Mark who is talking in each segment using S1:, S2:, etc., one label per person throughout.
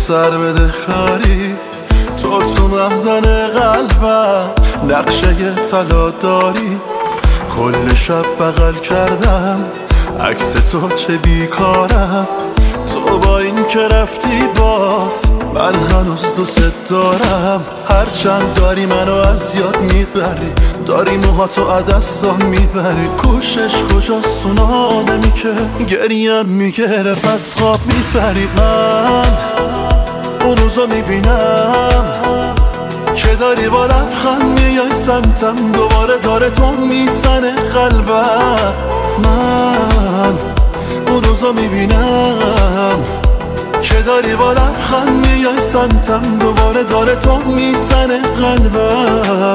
S1: سر بده کاری، تو معدن قلبم نقشه طلا داری. کل شب بغل کردم عکس تو چه بیکارم، تو با این که رفتی باز من هنوز دوست دارم. هرچند داری منو از یاد میبری، داری موهاتو عدستان میبری. کوشش کجاست اون آدمی که گریم میگرف از خواب میبری. من اون روزو میبینم که داری با لبخند میای سمتم، دوباره داره تو میزنه قلبم. من اون روزو میبینم که داری با لبخند میای سمتم، دوباره داره تو میزنه قلبم.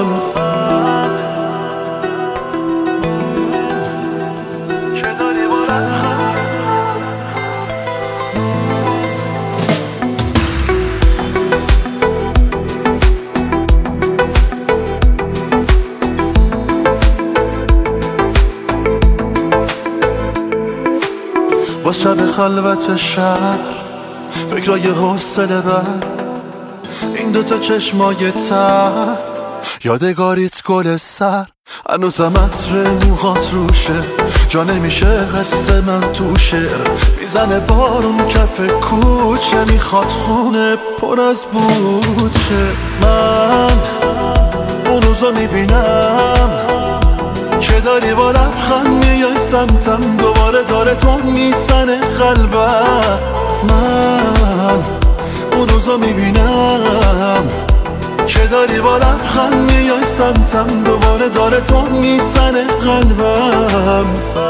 S1: با شب خلوت شهر فکرای حوصله بر، این دوتا چشمای تر یادگاریت گل سر. هنوزم عطر موهات روشه، جا نمیشه قصه من تو شعر. میزنه بارون کف کوچه، میخواد خونه پر از بوچه. من اون روزو میبینم که داری با لبخند میای سمتم، دوباره داره تو میزنه قلبم. من اون روزو میبینم که داری با لبخند میای سمتم، دوباره داره تو میزنه قلبم.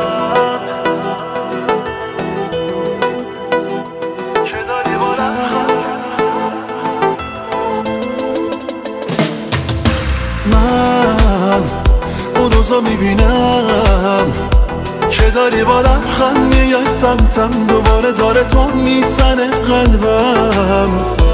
S1: من اون روزو میبینم که داری با لبخند میای سمتم، دوباره داره تو میزنه قلبم.